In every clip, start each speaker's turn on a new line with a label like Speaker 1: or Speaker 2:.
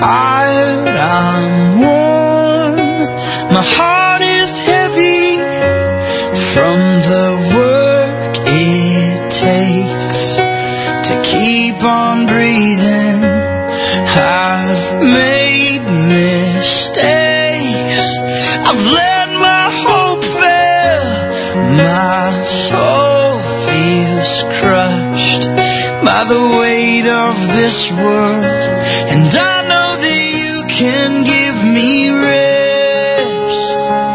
Speaker 1: tired, I'm worn. My heart is heavy from the work it takes to keep on breathing. I've made mistakes. I've let my hope fail. My soul feels crushed by the weight of this world, and I know that you can give me rest.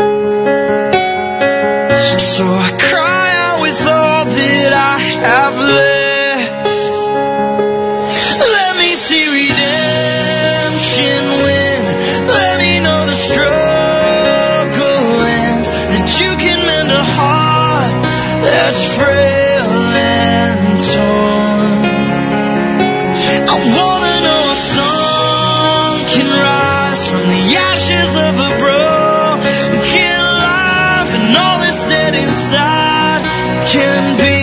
Speaker 1: So I cry out with all that I have left. Let me see redemption win. Let me know the struggle ends, that you can mend a heart that's frail and torn. I wanna know a song can rise from the ashes of a broken life, and all that's dead inside can be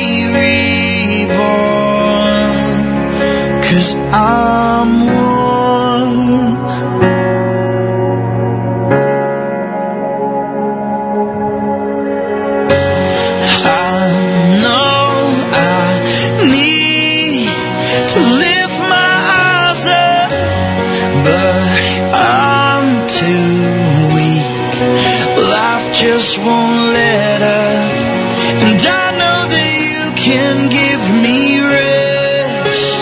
Speaker 1: reborn. 'Cause I'm worn. I know I need to lift my eyes up, but I'm too weak. Life just won't let up, and I know that you can give me rest.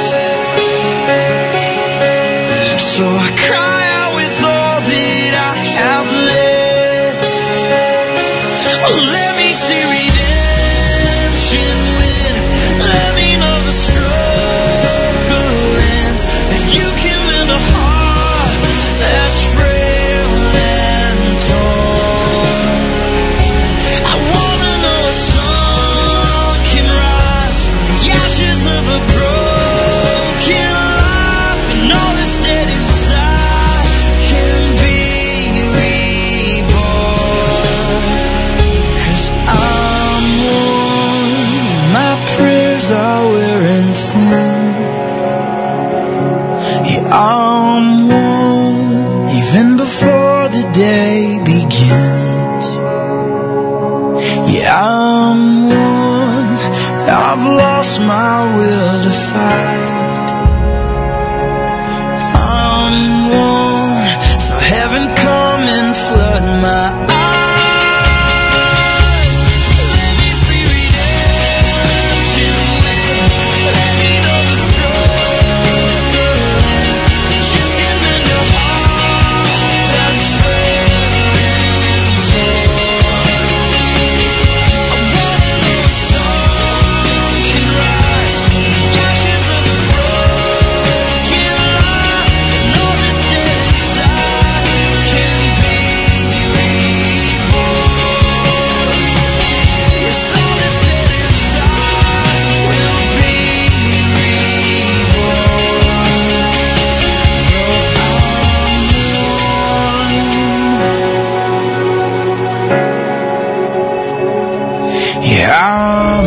Speaker 1: So I cry out with all that I have left. Oh, let me see redemption win. Let me know the struggle ends, that you can mend a heart that's frail and torn. I wanna know a song can rise from the ashes of a broken life, and all that's dead inside can be reborn. 'Cause I'm worn. My prayers are wearing thin. Yeah, I'm worn even before the day begins. Yeah, I'm worn. I've lost my will to fight. I'm worn. So heaven come and flood my eyes. Let me see redemption win. Let me know the struggle ends, that you can mend a heart that's frail and torn. I wanna know a song can rise from the ashes of a broken life, and all that's dead inside can be reborn. Yes, all that's dead inside will be reborn. Yeah, I'm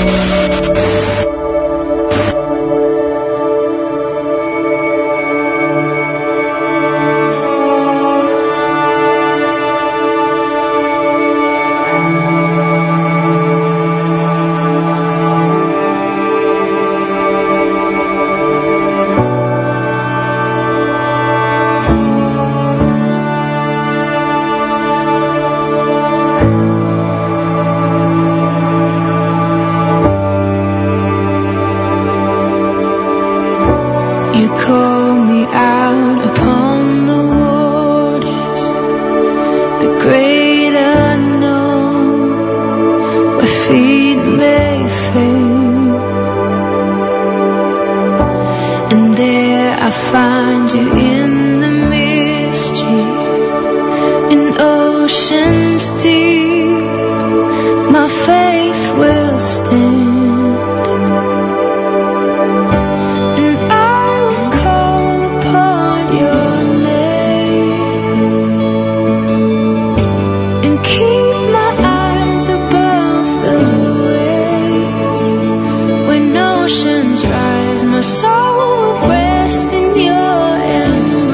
Speaker 2: You call me out upon the waters, the great unknown, where feet may fail. And there I find you in the mystery, in oceans deep. My faith will stand. My soul will rest in your embrace.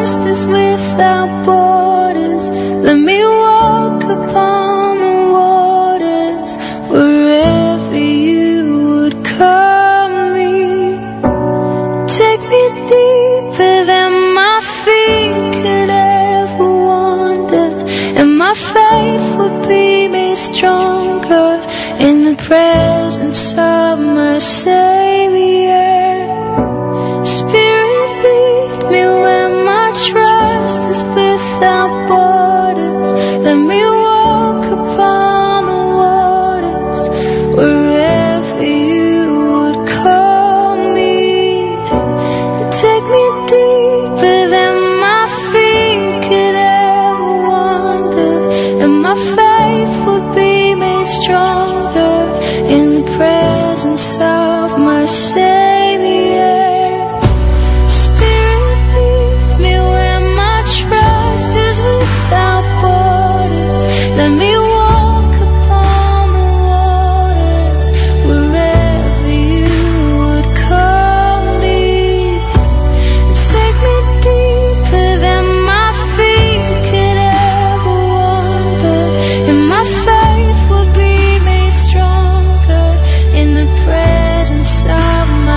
Speaker 2: trust is without borders. Let me walk upon the waters wherever you would call me. Take me deeper than my feet could ever wander, and my faith would be made stronger in the presence of my Savior. Spirit, lead me where my trust is without borders. Let me walk upon the waters wherever you would call me. Take me deeper than my feet could ever wander, and my faith would be made stronger in the presence of my Savior. Spirit, lead me where my trust is without borders. Let me walk upon the waters wherever you would call me. Take me deeper than my feet could ever wander, and my faith would be made stronger in the presence of my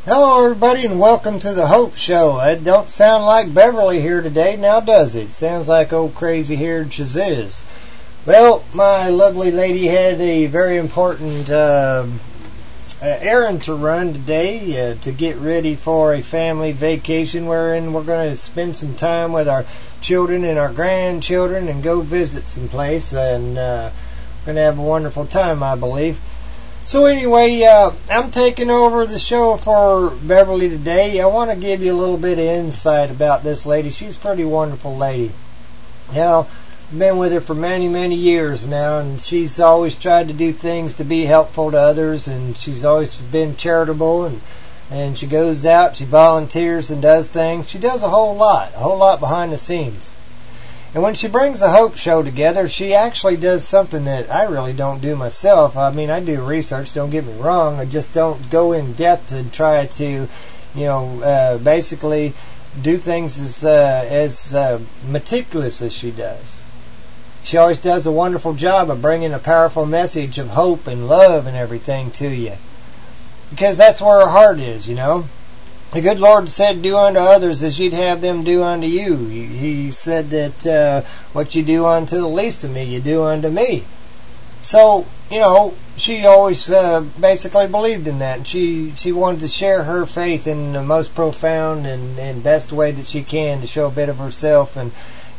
Speaker 3: Hello everybody and welcome to the Hope Show. It don't sound like Beverly here today, now does it? Sounds like old crazy haired Shaziz. Well, my lovely lady had a very important errand to run today to get ready for a family vacation wherein we're going to spend some time with our children and our grandchildren and go visit some place, and we're going to have a wonderful time, I believe. So anyway, I'm taking over the show for Beverly today. I want to give you a little bit of insight about this lady. She's a pretty wonderful lady. Now, I've been with her for many, many years now, and she's always tried to do things to be helpful to others, and she's always been charitable, and she goes out, she volunteers and does things. She does a whole lot behind the scenes. And when she brings the Hope Show together, she actually does something that I really don't do myself. I mean, I do research, don't get me wrong. I just don't go in depth and try to, basically do things as meticulous as she does. She always does a wonderful job of bringing a powerful message of hope and love and everything to you. Because that's where her heart is, The good Lord said, do unto others as you'd have them do unto you. He said that what you do unto the least of me, you do unto me. So, she always basically believed in that. And she wanted to share her faith in the most profound and best way that she can to show a bit of herself and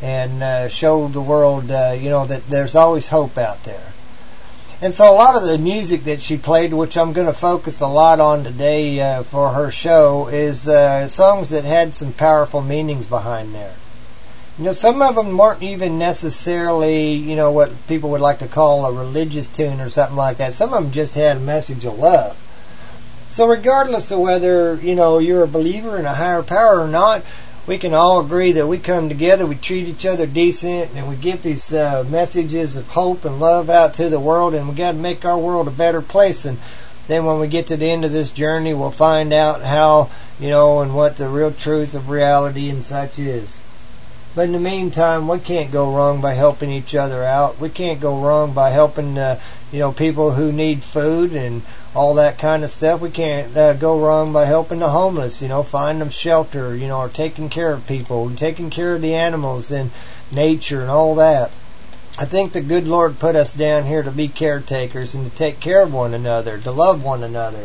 Speaker 3: show the world, that there's always hope out there. And so a lot of the music that she played, which I'm going to focus a lot on today for her show, is songs that had some powerful meanings behind there. Some of them weren't even necessarily, what people would like to call a religious tune or something like that. Some of them just had a message of love. So regardless of whether, you're a believer in a higher power or not, we can all agree that we come together, we treat each other decent, and we give these messages of hope and love out to the world, and we got to make our world a better place. And then when we get to the end of this journey, we'll find out how, and what the real truth of reality and such is. But in the meantime, we can't go wrong by helping each other out. We can't go wrong by helping, people who need food and all that kind of stuff. We can't go wrong by helping the homeless, find them shelter, or taking care of people, and taking care of the animals and nature and all that. I think the good Lord put us down here to be caretakers and to take care of one another, to love one another,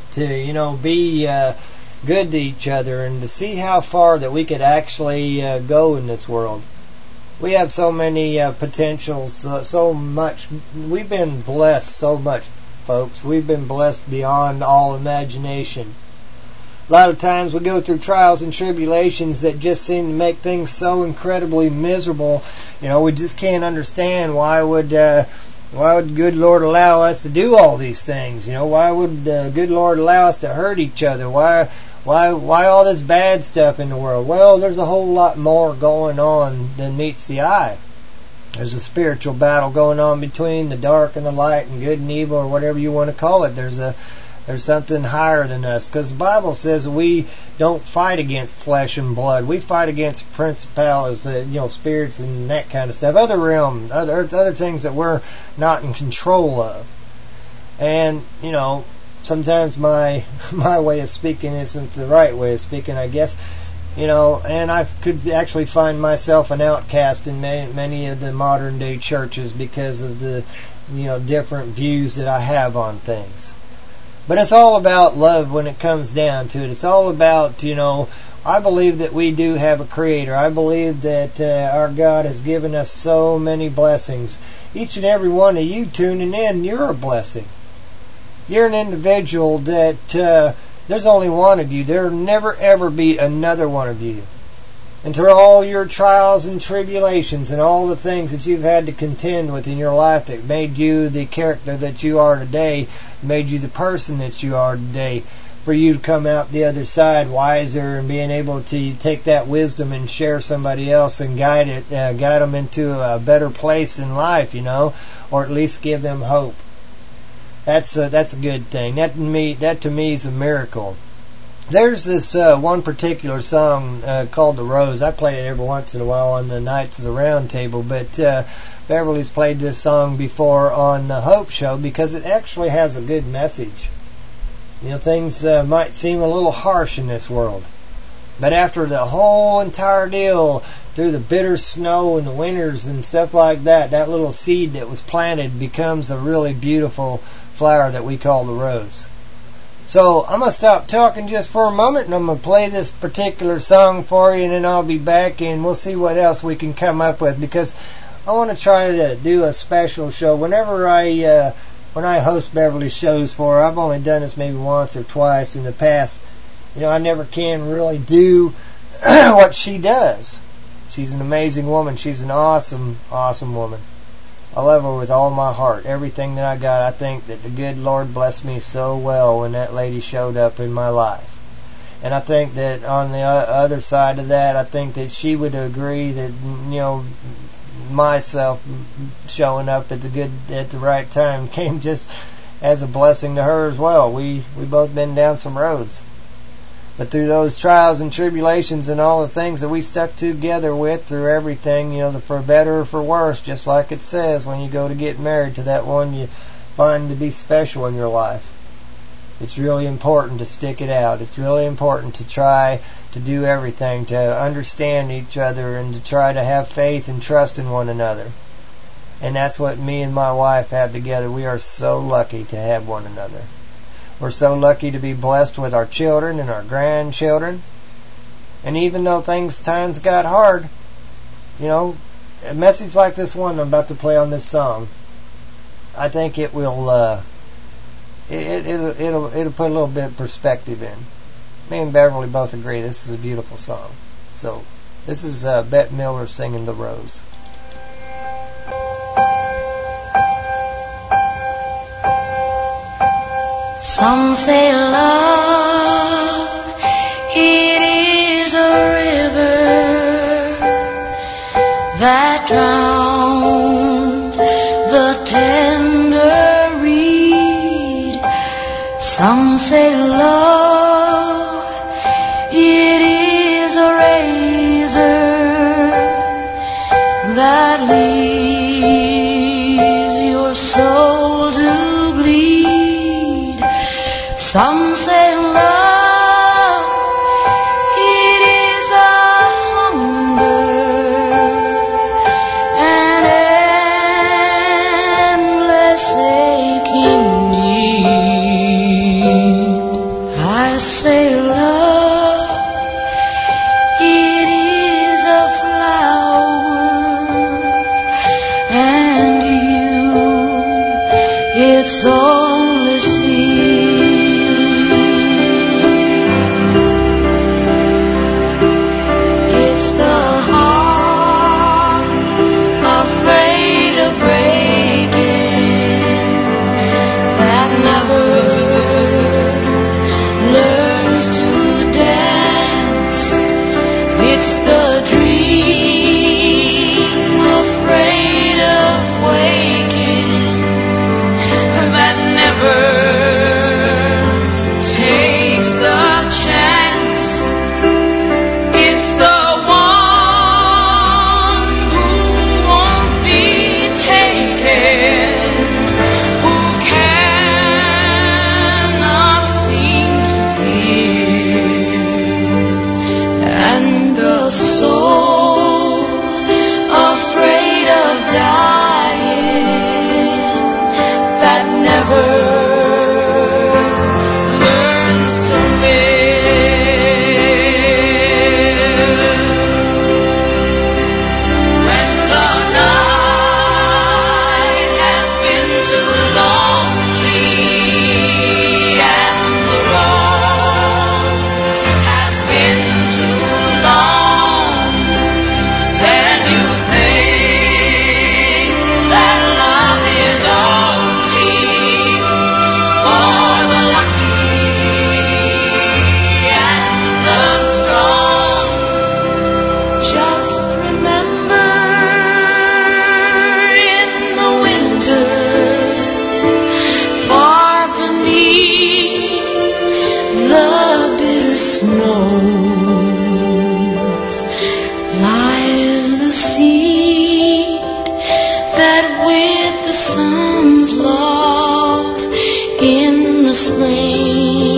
Speaker 3: to, be good to each other, and to see how far that we could actually go in this world. We have so many potentials, so much. We've been blessed so much, folks. We've been blessed beyond all imagination. A lot of times we go through trials and tribulations that just seem to make things so incredibly miserable. We just can't understand why would good Lord allow us to do all these things? Why would good Lord allow us to hurt each other? Why all this bad stuff in the world? Well, there's a whole lot more going on than meets the eye. There's a spiritual battle going on between the dark and the light and good and evil, or whatever you want to call it. There's something higher than us, because the Bible says we don't fight against flesh and blood. We fight against principalities, spirits and that kind of stuff, other realms, other things that we're not in control of. And sometimes my way of speaking isn't the right way of speaking, I guess. And I could actually find myself an outcast in many of the modern day churches because of the, different views that I have on things. But it's all about love when it comes down to it. It's all about, I believe that we do have a creator. I believe that our God has given us so many blessings. Each and every one of you tuning in, you're a blessing. You're an individual that there's only one of you. There will never ever be another one of you. And through all your trials and tribulations and all the things that you've had to contend with in your life that made you the character that you are today, made you the person that you are today, for you to come out the other side wiser and being able to take that wisdom and share somebody else and guide them into a better place in life, or at least give them hope. That's a good thing. That to me is a miracle. There's this one particular song called The Rose. I play it every once in a while on the Nights of the Round Table, but Beverly's played this song before on the Hope Show because it actually has a good message. You know, things might seem a little harsh in this world. But after the whole entire deal, through the bitter snow and the winters and stuff like that, that little seed that was planted becomes a really beautiful flower that we call the rose. So I'm going to stop talking just for a moment, and I'm going to play this particular song for you, and then I'll be back and we'll see what else we can come up with, because I want to try to do a special show. Whenever when I host Beverly's shows for her, I've only done this maybe once or twice in the past. You know, I never can really do what she does. She's an amazing woman. She's an awesome, awesome woman. I love her with all my heart. Everything that I got, I think that the good Lord blessed me so well when that lady showed up in my life. And I think that on the other side of that, I think that she would agree that, you know, myself showing up at the right time came just as a blessing to her as well. We both been down some roads. But through those trials and tribulations and all the things that we stuck together with through everything, you know, for better or for worse, just like it says when you go to get married to that one you find to be special in your life. It's really important to stick it out. It's really important to try to do everything, to understand each other, and to try to have faith and trust in one another. And that's what me and my wife have together. We are so lucky to have one another. We're so lucky to be blessed with our children and our grandchildren. And even though times got hard, you know, a message like this one I'm about to play on this song, I think it will it'll put a little bit of perspective in. Me and Beverly both agree this is a beautiful song. So this is Bette Miller singing The Rose.
Speaker 2: Some say love, it is a river that drowns the tender reed. Some say love, it is a razor that leaves your soul to bleed. Some say love, it is a hunger, an endless aching need. I say love, it is a flower, and you, it's only seed.
Speaker 4: Sun's love in the spring.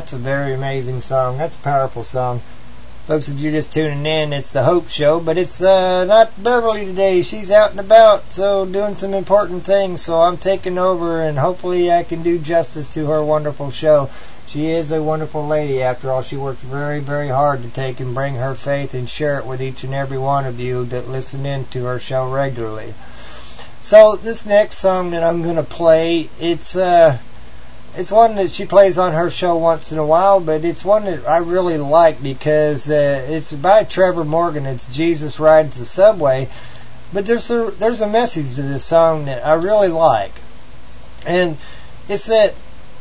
Speaker 3: That's a very amazing song. That's a powerful song. Folks, if you're just tuning in, it's the Hope Show, but it's not Beverly today. She's out and about, so doing some important things, so I'm taking over, and hopefully I can do justice to her wonderful show. She is a wonderful lady. After all, she works very, very hard to take and bring her faith and share it with each and every one of you that listen in to her show regularly. So this next song that I'm going to play, it's one that she plays on her show once in a while, but it's one that I really like because it's by Trevor Morgan. It's Jesus Rides the Subway. But there's a message to this song that I really like. And it's that,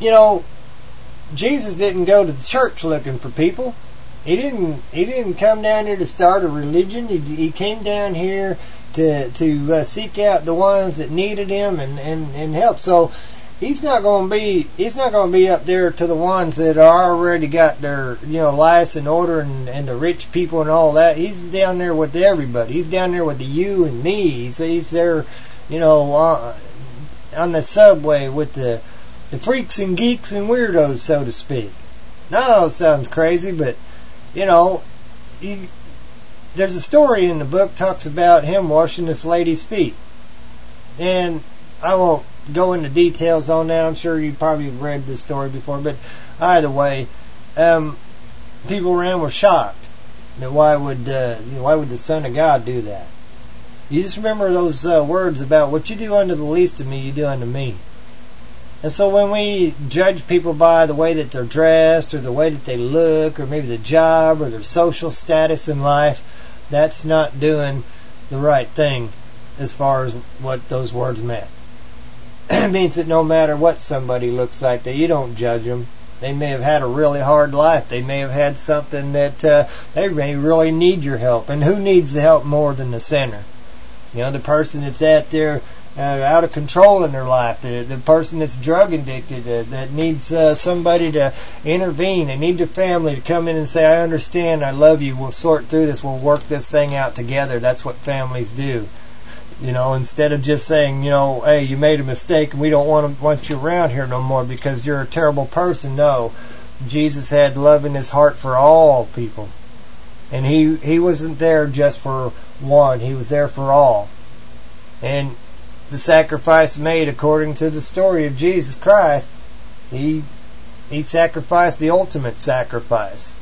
Speaker 3: Jesus didn't go to the church looking for people. He didn't come down here to start a religion. He came down here to seek out the ones that needed him and help. So He's not going to be up there to the ones that are already got their, lives in order and the rich people and all that. He's down there with everybody. He's down there with the you and me. He's there, on the subway with the freaks and geeks and weirdos, so to speak. Now, I know it sounds crazy, but, there's a story in the book talks about him washing this lady's feet. And I won't go into details on that. I'm sure you probably read this story before, but either way, people around were shocked that why would the Son of God do that? You just remember those words about what you do unto the least of me, you do unto me. And so when we judge people by the way that they're dressed or the way that they look or maybe the job or their social status in life, that's not doing the right thing as far as what those words meant. It means that no matter what somebody looks like, that you don't judge them. They may have had a really hard life. They may have had something that they may really need your help. And who needs the help more than the sinner? The person that's out there out of control in their life, the person that's drug addicted, that needs somebody to intervene. They need their family to come in and say, I understand, I love you, we'll sort through this, we'll work this thing out together. That's what families do. Instead of just saying, hey, you made a mistake and we don't want you around here no more because you're a terrible person. No, Jesus had love in his heart for all people. And he wasn't there just for one. He was there for all. And the sacrifice made according to the story of Jesus Christ, he sacrificed the ultimate sacrifice.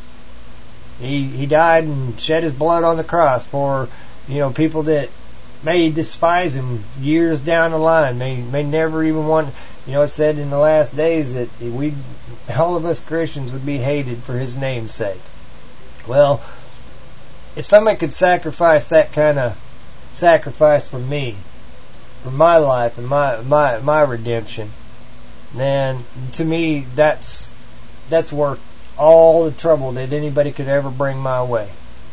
Speaker 3: He died and shed his blood on the cross for, people that may despise him years down the line, may never even want. It said in the last days that all of us Christians would be hated for his name's sake. Well, if somebody could sacrifice that kind of sacrifice for me, for my life and my redemption, then to me that's worth all the trouble that anybody could ever bring my way.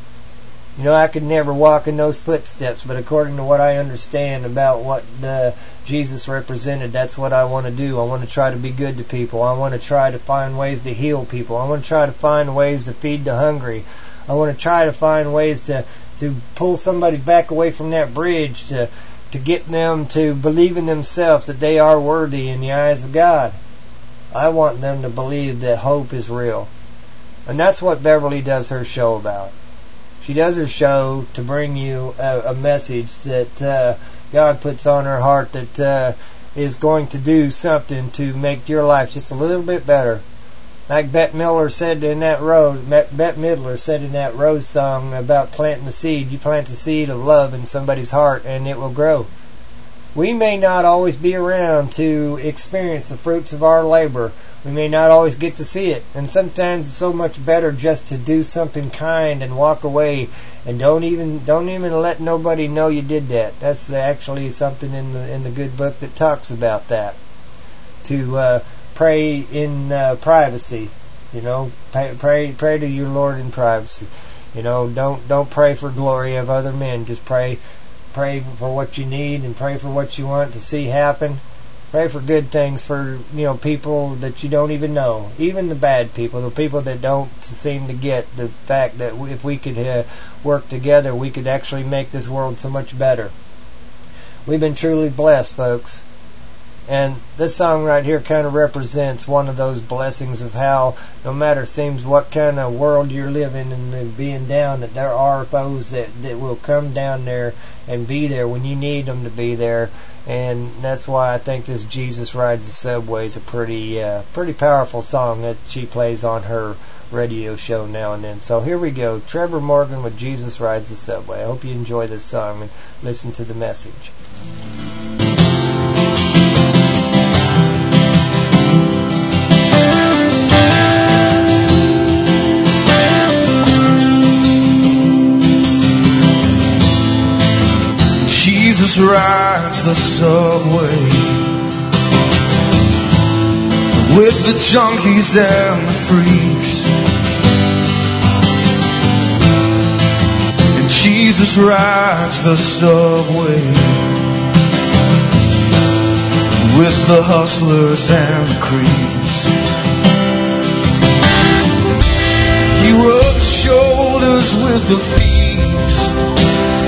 Speaker 3: I could never walk in those footsteps, but according to what I understand about what Jesus represented, that's what I want to do. I want to try to be good to people. I want to try to find ways to heal people. I want to try to find ways to feed the hungry. I want to try to find ways to pull somebody back away from that bridge, to get them to believe in themselves that they are worthy in the eyes of God. I want them to believe that hope is real. And that's what Beverly does her show about. She does her show to bring you a message that God puts on her heart that is going to do something to make your life just a little bit better. Like Bette Midler said in that Rose song about planting the seed. You plant the seed of love in somebody's heart and it will grow. We may not always be around to experience the fruits of our labor. We may not always get to see it. And sometimes it's so much better just to do something kind and walk away and don't even let nobody know you did that. That's actually something in the good book that talks about that. To pray in privacy. Pray to your Lord in privacy. Don't pray for glory of other men. Just pray for what you need and pray for what you want to see happen. Pray for good things for, people that you don't even know. Even the bad people, the people that don't seem to get the fact that if we could work together, we could actually make this world so much better. We've been truly blessed, folks. And this song right here kind of represents one of those blessings of how no matter seems what kind of world you're living and being down, that there are those that will come down there and be there when you need them to be there. And that's why I think this Jesus Rides the Subway is a pretty powerful song that she plays on her radio show now and then. So here we go, Trevor Morgan with Jesus Rides the Subway. I hope you enjoy this song and listen to the message.
Speaker 1: Jesus rides the subway with the junkies and the freaks. And Jesus rides the subway with the hustlers and the creeps. He rubs shoulders with the thieves,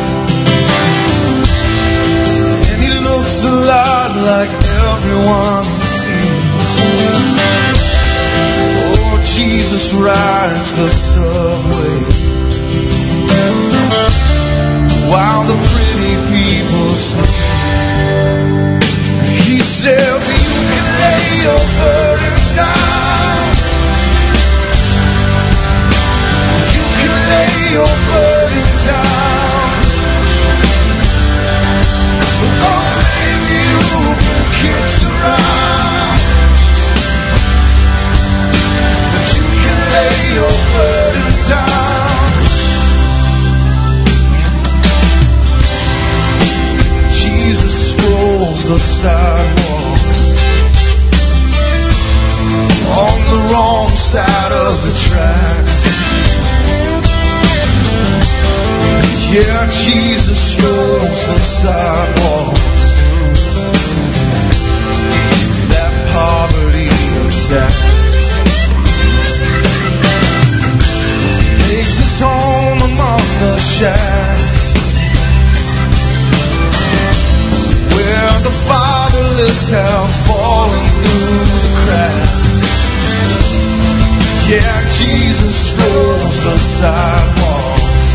Speaker 1: a lot like everyone seems. Oh, Jesus rides the subway while the pretty people sleep. He says you can lay your burden down. You can lay your burden down. Oh, kids around, but you can lay your burden down. Jesus strolls the sidewalks on the wrong side of the tracks. Yeah, Jesus strolls the sidewalks poverty attacks. Makes his home among the shacks where the fatherless have fallen through the cracks. Yeah, Jesus strolls the sidewalks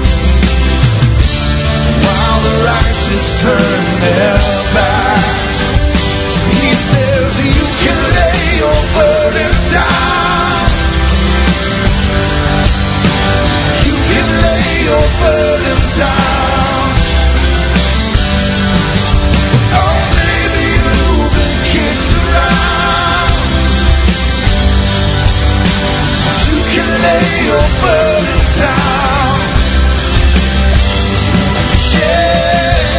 Speaker 1: while the righteous turn their backs. He says you can lay your burden down. You can lay your burden down. Oh, baby, moving kids around. You can lay your burden down. Yeah.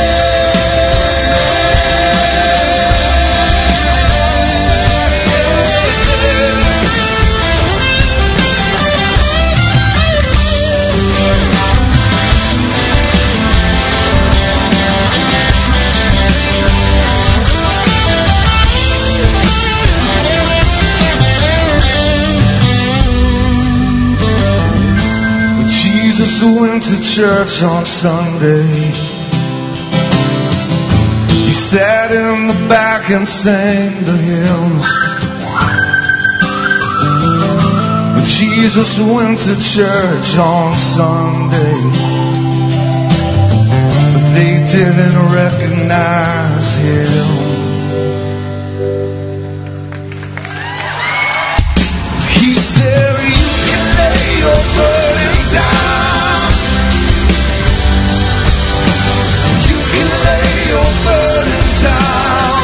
Speaker 1: Jesus went to church on Sunday. He sat in the back and sang the hymns. Jesus went to church on Sunday, but they didn't recognize him. He said, you can lay your burden down. You can lay your burden down.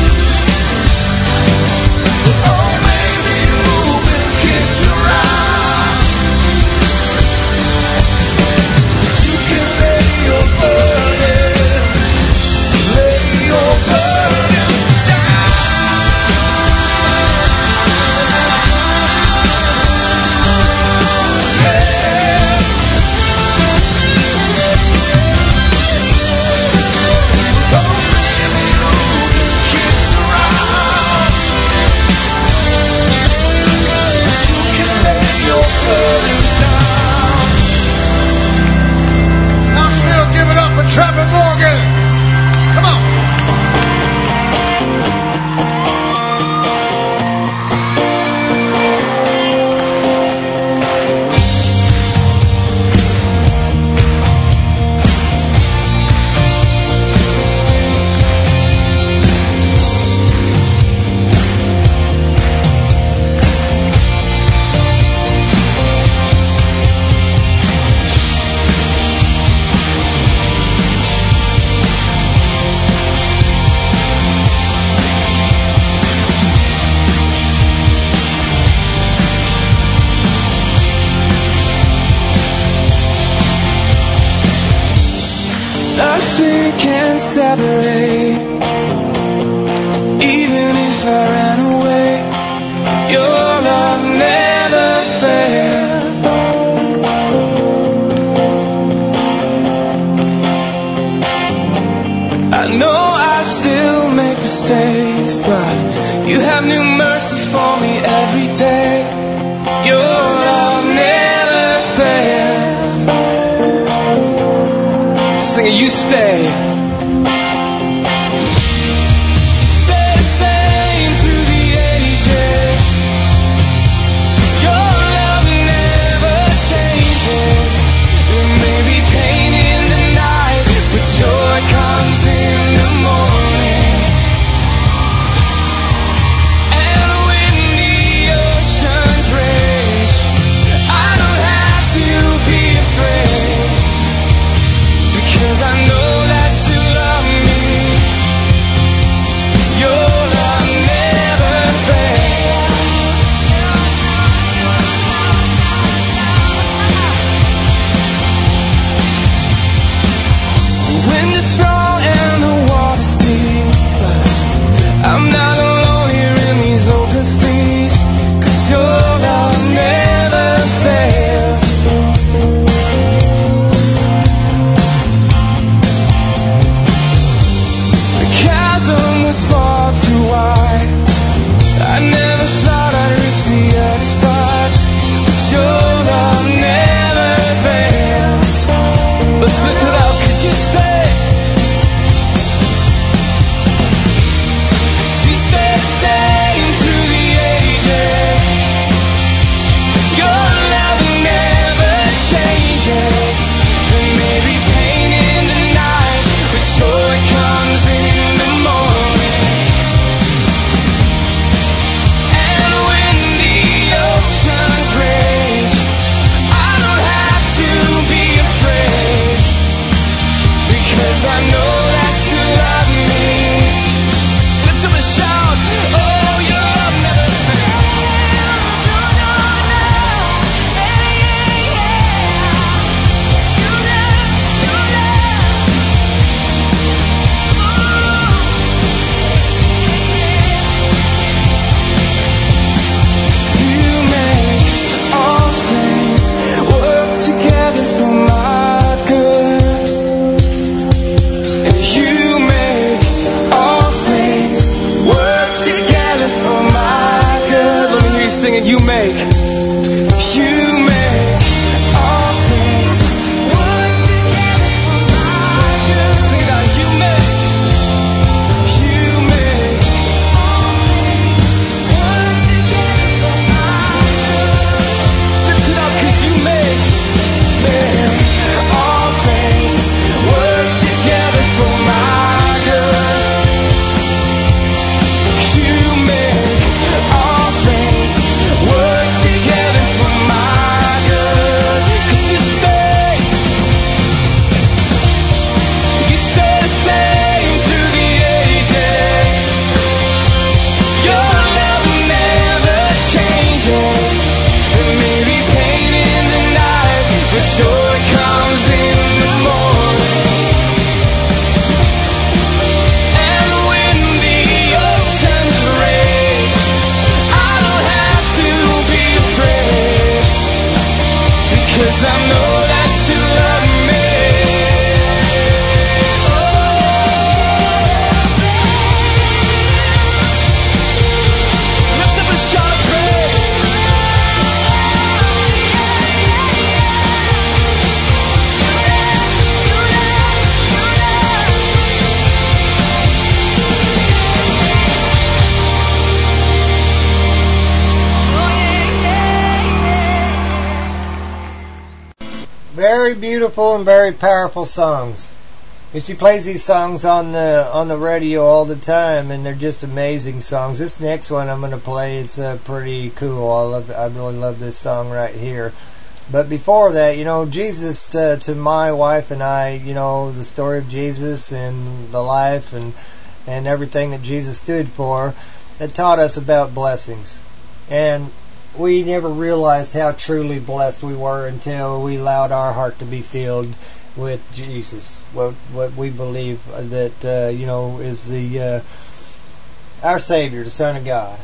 Speaker 1: Oh, baby, moving kids around. But you can lay your burden separate. Even if I ran away, your love never failed. I know I still make mistakes, but you have new mercy for me every day. Your love never fails. Singing, you stay. Stay the same through the ages. Your love never changes. There may be pain in the night, but joy comes in the morning. And when the oceans rage, I don't have to be afraid, because I know that you love me. Your love never fails. The wind is strong and the water's deep, but I'm not alone here in these open seas, 'cause your love never fails. The chasm was far too wide. I never thought I'd reach the other side, but your love never fails. Let's lift it up, 'cause you stay. You stay the same through the ages. Your love never changes. There may be pain in the night, but joy comes in the morning. And when the oceans rage, I don't have to be afraid, because I know that you love me. Lift up a shout, oh, your love never fails. You make all things work together for my good. And you make all things work together for my good. Let me hear you singing. You make all things work together for my good. Sing it out. You make all things work together for my good. Lift it up, 'cause you make all things work together for my good. You make all things work together for my good. 'Cause you stay the same through the ages. Your love never changes. There may be pain in the night, but joy comes in the morning. And when the oceans rage, I don't have to be afraid, because I know that you love me. Lift up a shout of praise.
Speaker 3: Very beautiful and very powerful songs. And she plays these songs on the radio all the time, and they're just amazing songs. This next one I'm going to play is pretty cool. I really love this song right here. But before that, Jesus, to my wife and I, the story of Jesus and the life and everything that Jesus stood for, it taught us about blessings. And we never realized how truly blessed we were until we allowed our heart to be filled with Jesus, what we believe that is the our Savior, the Son of God.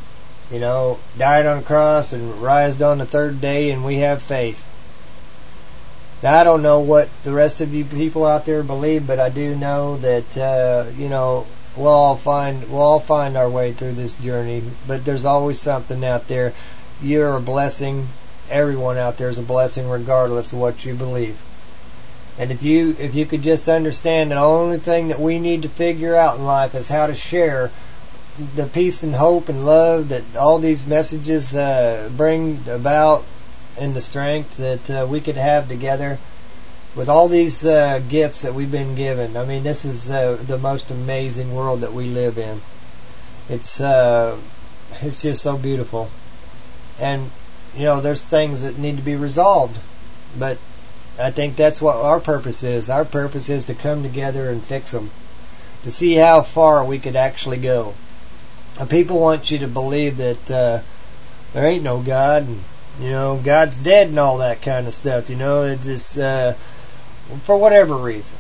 Speaker 3: Died on the cross and rised on the third day, and we have faith. Now, I don't know what the rest of you people out there believe, but I do know that we'll all find our way through this journey. But there's always something out there. You're a blessing. Everyone out there is a blessing, regardless of what you believe. And if you could just understand, the only thing that we need to figure out in life is how to share the peace and hope and love that all these messages bring about, and the strength that we could have together with all these gifts that we've been given. I mean, this is the most amazing world that we live in. It's just so beautiful. And there's things that need to be resolved, but I think that's what our purpose is. Our purpose is to come together and fix them, to see how far we could actually go. And people want you to believe that there ain't no God, and God's dead and all that kind of stuff. It's just for whatever reason.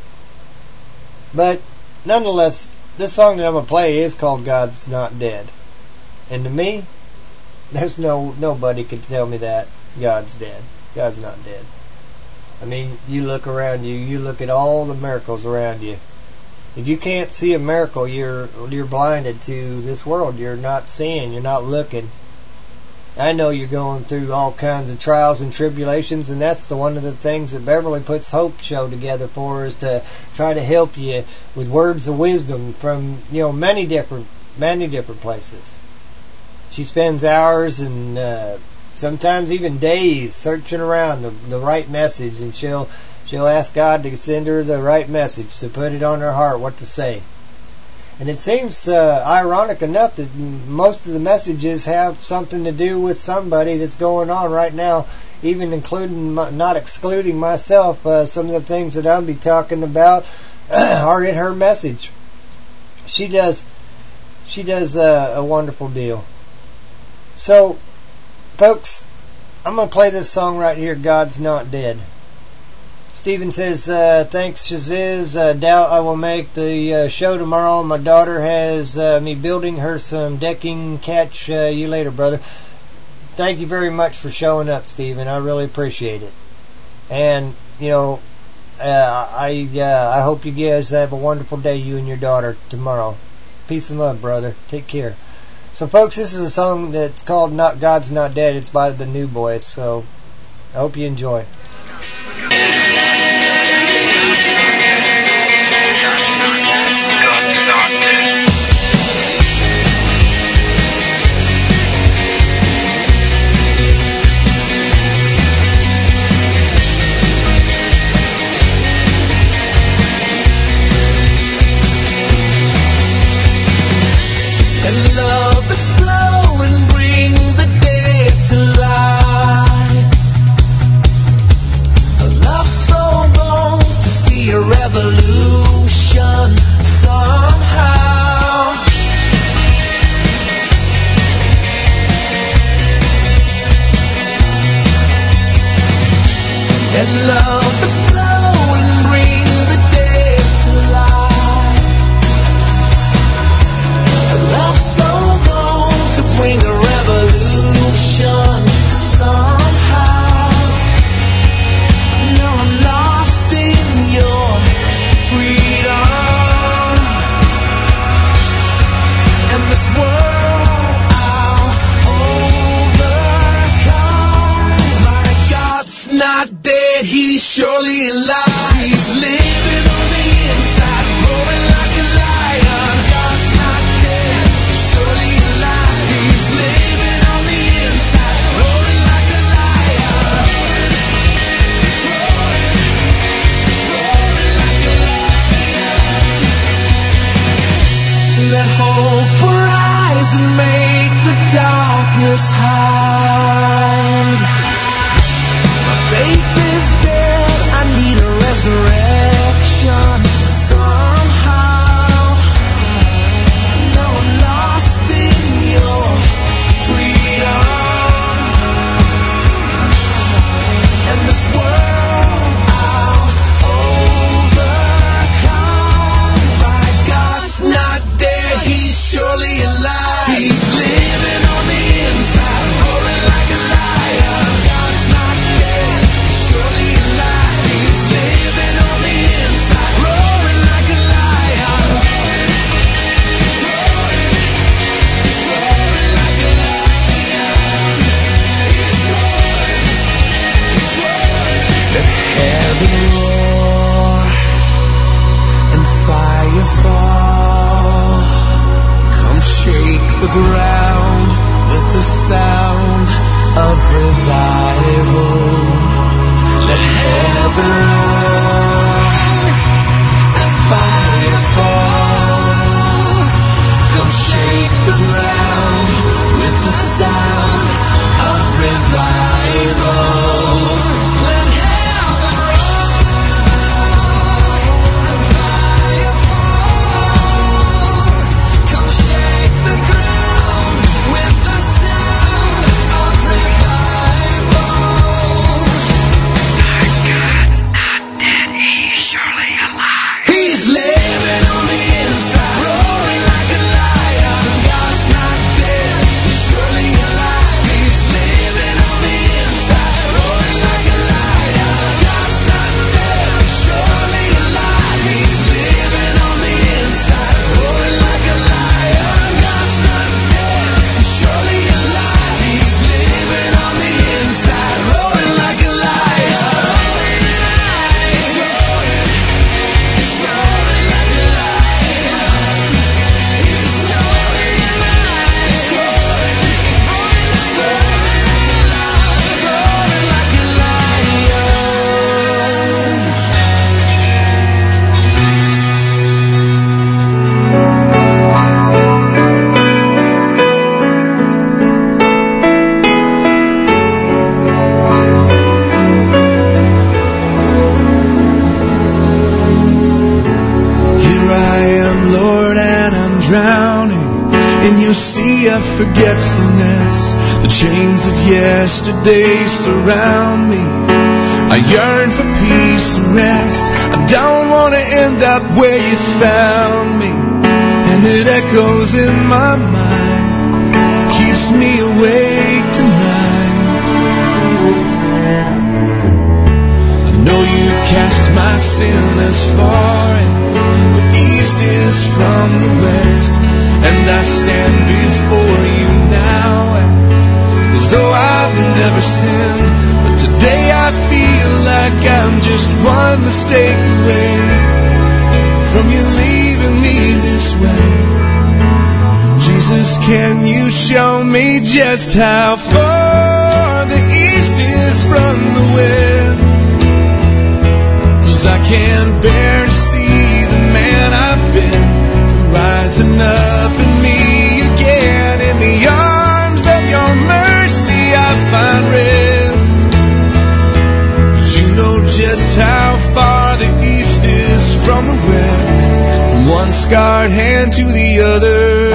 Speaker 3: But nonetheless, this song that I'm gonna play is called "God's Not Dead," and to me, there's nobody could tell me that God's dead. God's not dead. I mean, you look around you look at all the miracles around you. If you can't see a miracle, you're blinded to this world. You're not seeing, you're not looking. I know you're going through all kinds of trials and tribulations, and that's one of the things that Beverly puts Hope Show together for, is to try to help you with words of wisdom from many different places. She spends hours and sometimes even days searching around the right message, and she'll ask God to send her the right message, to put it on her heart what to say. And it seems ironic enough that most of the messages have something to do with somebody that's going on right now, even including, not excluding myself. Some of the things that I'll be talking about are in her message. She does a wonderful deal. So, folks, I'm going to play this song right here, "God's Not Dead." Stephen says, thanks, Shaziz. Doubt I will make the show tomorrow. My daughter has me building her some decking. Catch you later, brother. Thank you very much for showing up, Stephen. I really appreciate it. And, I hope you guys have a wonderful day, you and your daughter, tomorrow. Peace and love, brother. Take care. So, folks, this is a song that's called "God's Not Dead." It's by the New Boys, so I hope you enjoy.
Speaker 1: Explode and bring the dead to life. A love so long to see a revolution somehow. And love explode and bring the dead to life. A love so to bring a revolution somehow. Now I'm lost in your freedom, and this world I'll overcome. My God's not dead, he's surely alive. He's living on the inside, roaring like a lion. God's not dead, surely alive. He's living on the inside, roaring like a lion. He's roaring like a lion. Let hope arise and make the darkness hide. My faith is dead, I need a revival. Let heaven roar and fire fall. Come shake the ground with the sound of revival. Let heaven roar and fire fall. Come shake the ground with the sound of revival. Our God's not dead, He's surely alive. He's living on the inside, roaring like a lion. God's not dead, He's surely alive. He's living on the inside, roaring like a lion. God's not dead, He's surely alive. He's living on the inside, roaring like a lion. God's not dead, He's surely alive. He's living on the inside, roaring like a lion. He's roaring like a lion. He's roaring like a lion. Here I am, Lord, and I'm drowning in your sea of forgetfulness. The chains of yesterday surround me. I yearn for peace and rest. I don't want to end up where you found me. And it echoes in my mind, keeps me awake tonight. I know you've cast my sin as far as the east is from the west, and I stand before you now as though I've never sinned. But today I feel like I'm just one mistake away from you leaving me this way. Jesus, can you show me just how far the east is from the west? 'Cause I can't bear to see the man I've been rising up in me again. In the arms of your mercy I find rest. 'Cause you know just how far the east is from the west, from one scarred hand to the other.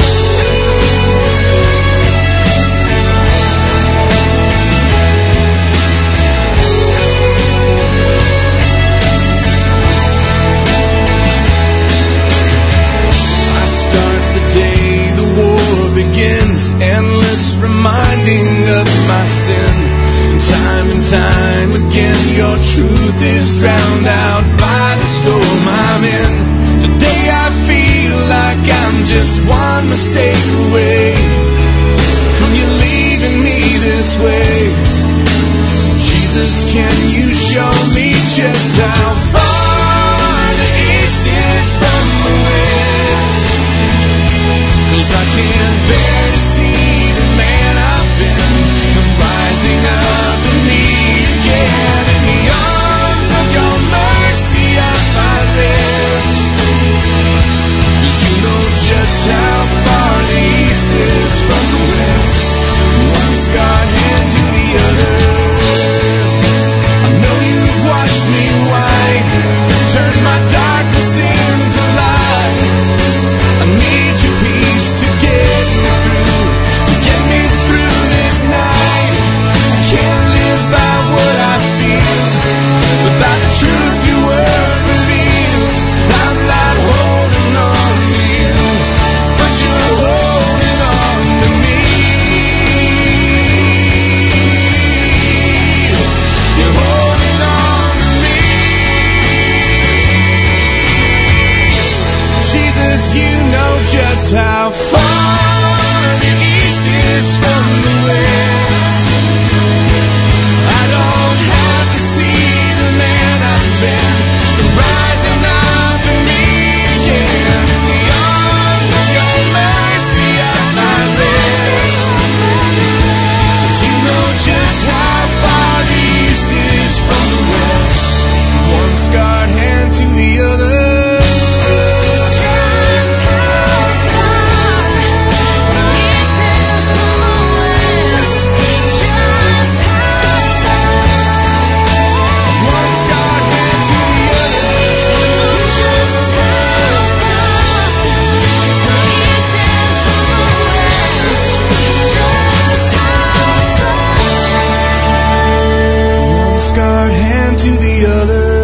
Speaker 1: Begins endless reminding of my sin, and time again your truth is drowned out by the storm I'm in. Today I feel like I'm just one mistake away from you leaving me this way. Jesus, can you show me just how far the east is from the west? 'Cause I can't bear to see the man I've been come rising up in me again. In the arms of your mercy I find rest. 'Cause you know just how far the east is from the west, one scarred hand to the other. I know you've washed me white, turned my darkness into light. I need your peace to get me through this night. I can't live by what I feel, but by the truth your word reveals. I'm not holding on to you, but you're holding on to me. You're holding on to me. Jesus, you know just how far the east is from the west. I don't have to see the man I've been rising up in me again. In the arms of your mercy I find rest. But you know just how to the other.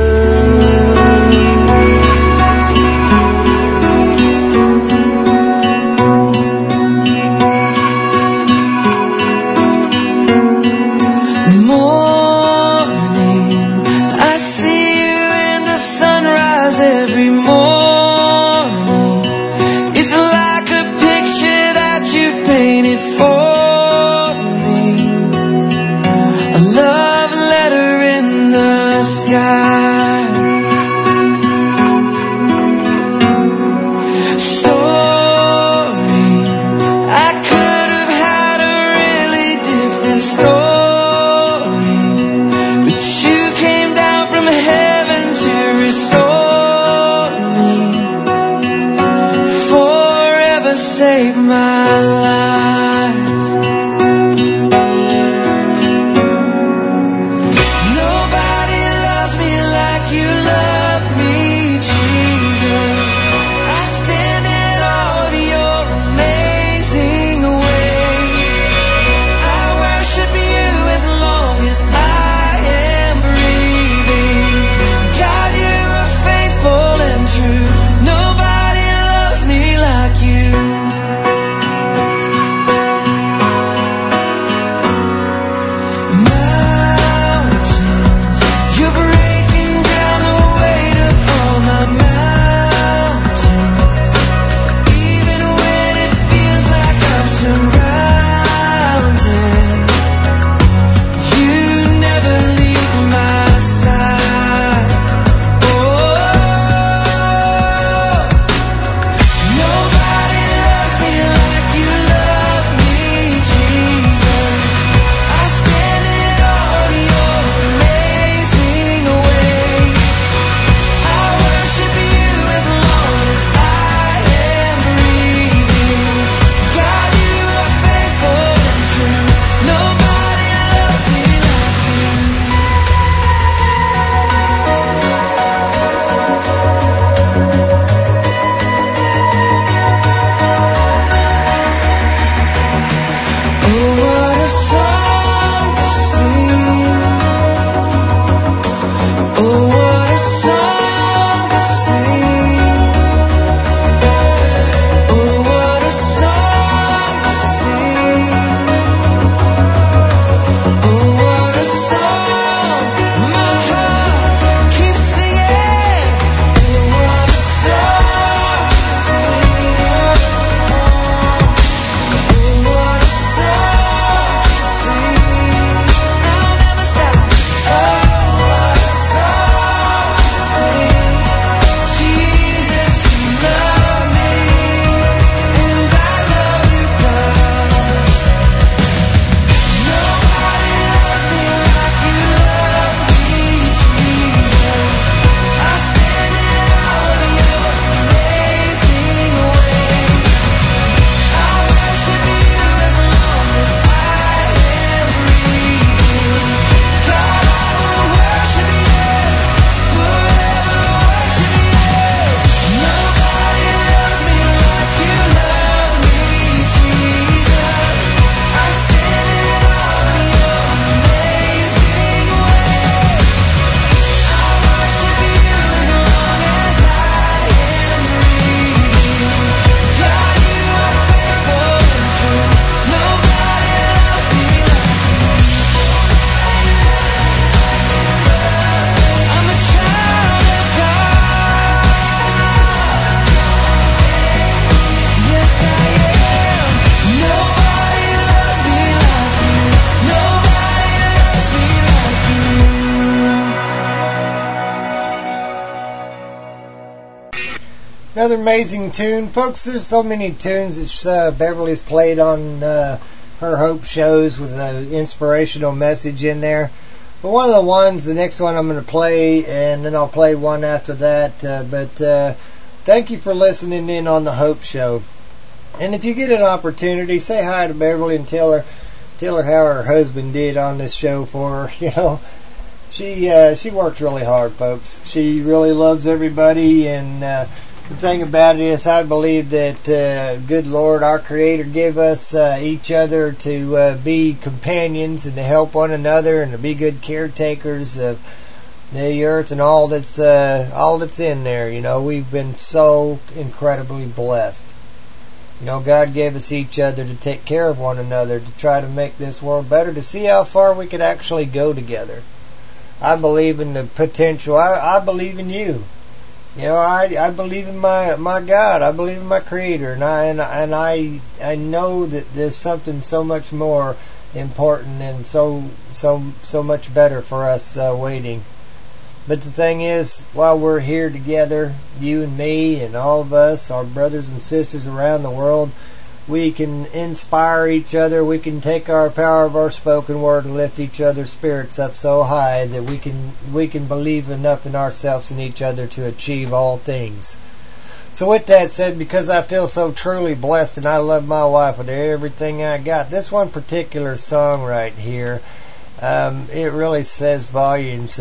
Speaker 3: Another amazing tune. Folks, there's so many tunes that Beverly's played on her Hope shows with an inspirational message in there. But one of the ones, the next one I'm going to play, and then I'll play one after that. But thank you for listening in on the Hope Show. And if you get an opportunity, say hi to Beverly and tell her how her husband did on this show for her. You know, she works really hard, folks. She really loves everybody, and the thing about it is, I believe that good Lord, our Creator, gave us each other to be companions and to help one another and to be good caretakers of the earth and all that's in there. You know, we've been so incredibly blessed. You know, God gave us each other to take care of one another, to try to make this world better, to see how far we could actually go together. I believe in the potential. I believe in you. You know, I believe in my God. I believe in my Creator, and I know that there's something so much more important and so much better for us waiting. But the thing is, while we're here together, you and me and all of us, our brothers and sisters around the world, we can inspire each other. We can take our power of our spoken word and lift each other's spirits up so high that we can believe enough in ourselves and each other to achieve all things. So with that said, because I feel so truly blessed and I love my wife with everything I got, this one particular song right here, it really says volumes.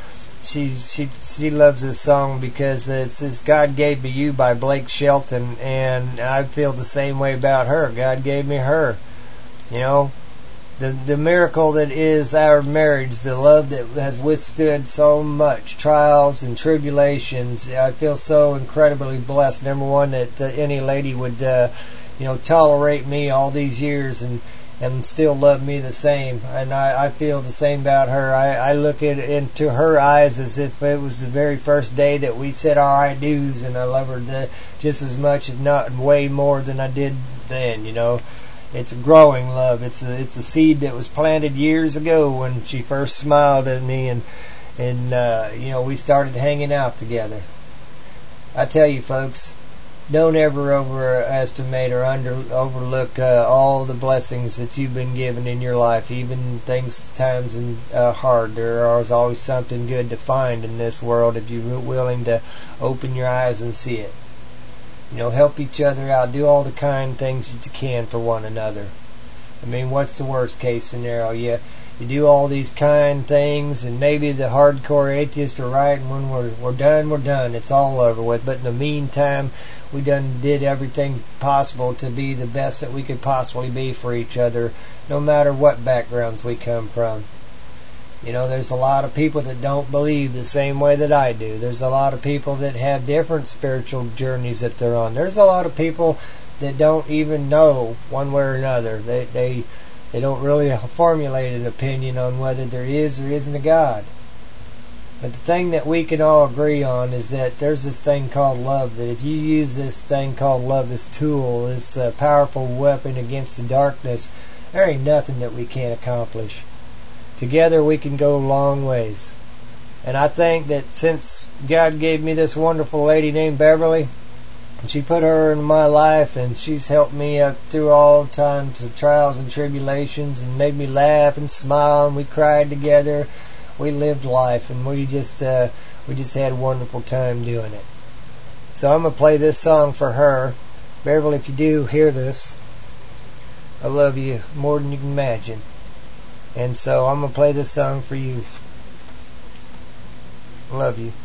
Speaker 3: She loves this song because it's God Gave Me You by Blake Shelton, and I feel the same way about her. God gave me her. You know, the miracle that is our marriage, the love that has withstood so much trials and tribulations. I feel so incredibly blessed. Number one, that any lady would tolerate me all these years and still love me the same, and I feel the same about her. I look into her eyes as if it was the very first day that we said our I do's, and I love her just as much, if not way more than I did then. You know, it's a growing love. It's a seed that was planted years ago when she first smiled at me, and we started hanging out together. I tell you, folks, don't ever overestimate or overlook all the blessings that you've been given in your life. Even times hard, there is always something good to find in this world if you're willing to open your eyes and see it. You know, help each other out. Do all the kind things that you can for one another. I mean, what's the worst case scenario? You do all these kind things, and maybe the hardcore atheists are right, and when we're done. It's all over with. But in the meantime, we did everything possible to be the best that we could possibly be for each other, no matter what backgrounds we come from. You know, there's a lot of people that don't believe the same way that I do. There's a lot of people that have different spiritual journeys that they're on. There's a lot of people that don't even know one way or another. They don't really formulate an opinion on whether there is or isn't a God. But the thing that we can all agree on is that there's this thing called love, that if you use this thing called love, this tool, this powerful weapon against the darkness, there ain't nothing that we can't accomplish. Together we can go long ways. And I think that since God gave me this wonderful lady named Beverly, and she put her in my life, and she's helped me up through all times of trials and tribulations, and made me laugh and smile, and we cried together. We lived life, and we just had a wonderful time doing it. So I'm going to play this song for her. Beverly, if you do hear this, I love you more than you can imagine. And so I'm going to play this song for you. I love you.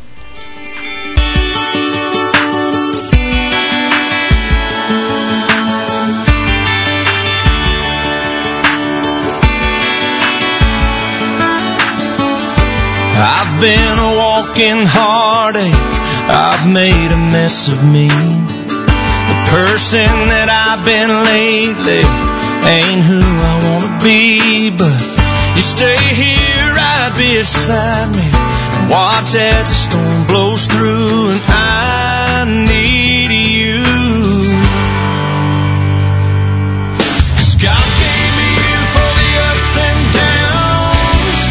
Speaker 1: I've been a walking heartache, I've made a mess of me. The person that I've been lately ain't who I wanna be. But you stay here right beside me and watch as the storm blows through, and I need you. 'Cause God gave me you for the ups and downs.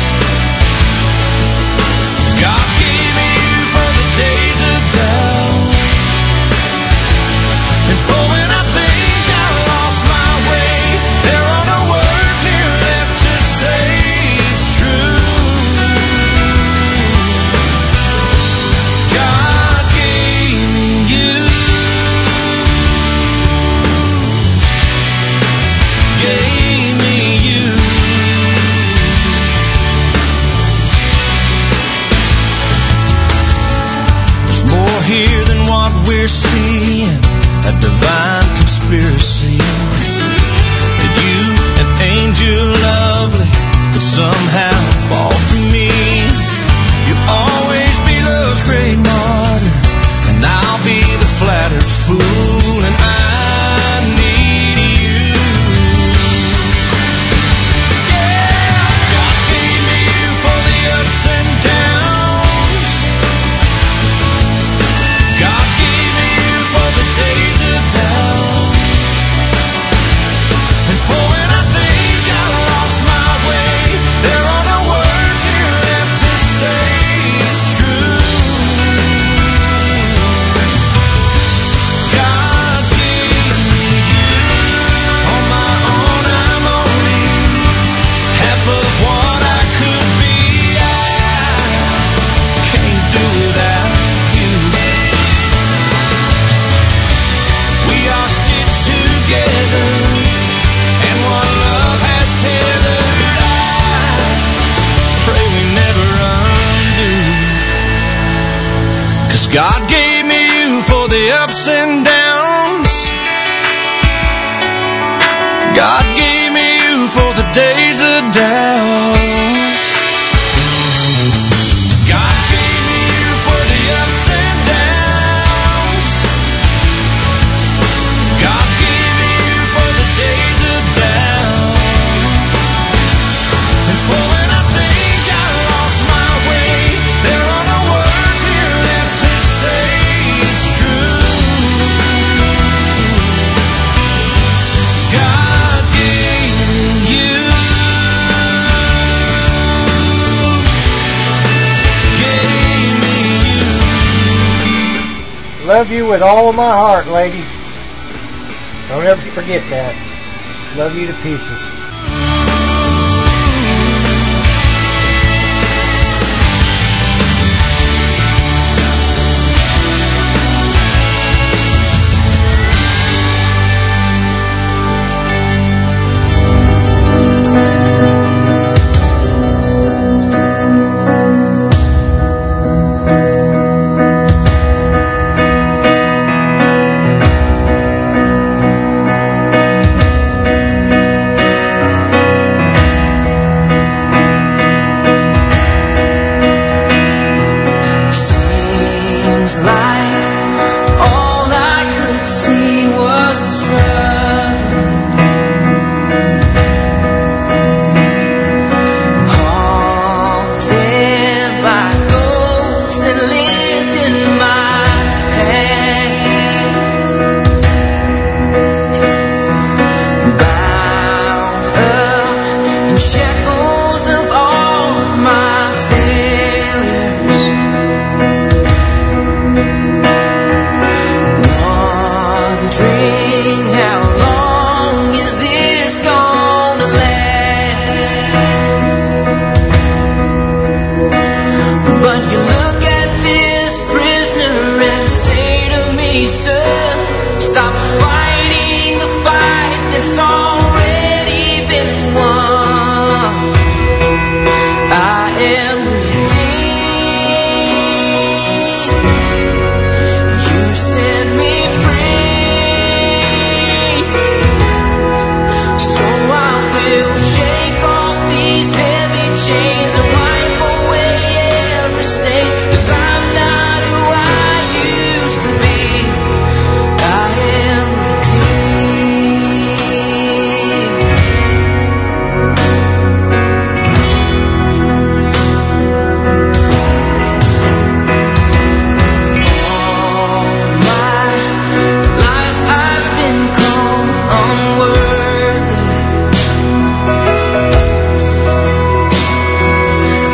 Speaker 1: God gave me you for the days of doubt, and for when I think I lost my way, there are no words here left to say it's true. God gave me you. God gave me you for the ups and downs. God gave me you for the days of doubt. God gave me you for the ups and downs. God gave me you for the days of doubt. And for when I think I lost my way, there are no words here left to say it's true. God gave me you. Gave me you.
Speaker 3: Love you with all of my heart, lady. Don't ever forget that. Love you to pieces.
Speaker 1: Seems like all I could see was the struggle. Haunted by ghosts that lived in my past. Bound up in shackles of all of my failures. Wondering how long is this gonna last? But you look at this prisoner and say to me, son, stop fighting the fight that's already been won. I am redeemed. You set me free. So I will shake off these heavy chains and wipe away every stain. 'Cause I'm not who I used to be. I am redeemed. All my life I've been called unworthy.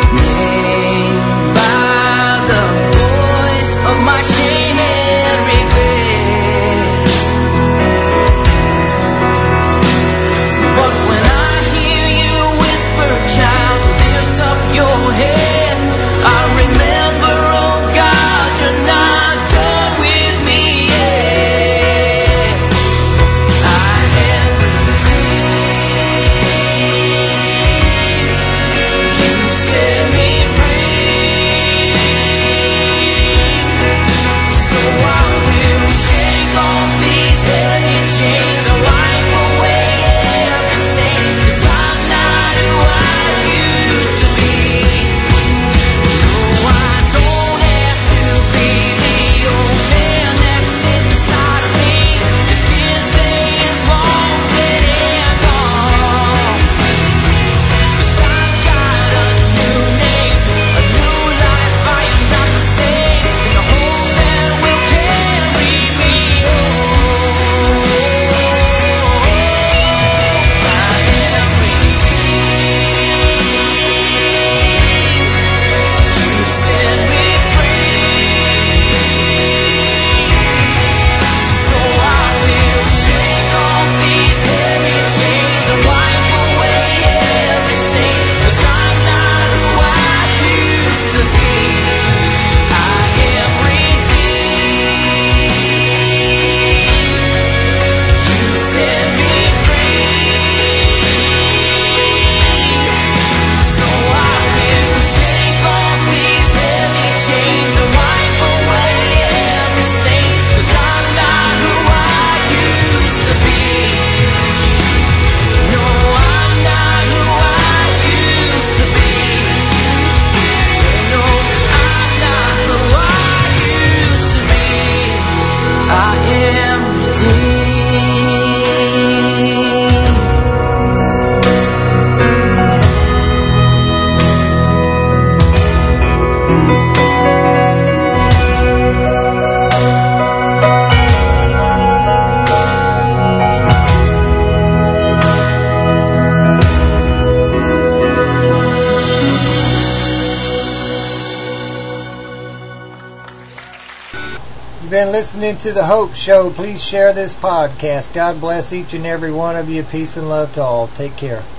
Speaker 3: You've been listening to The Hope Show. Please share this podcast. God bless each and every one of you. Peace and love to all. Take care.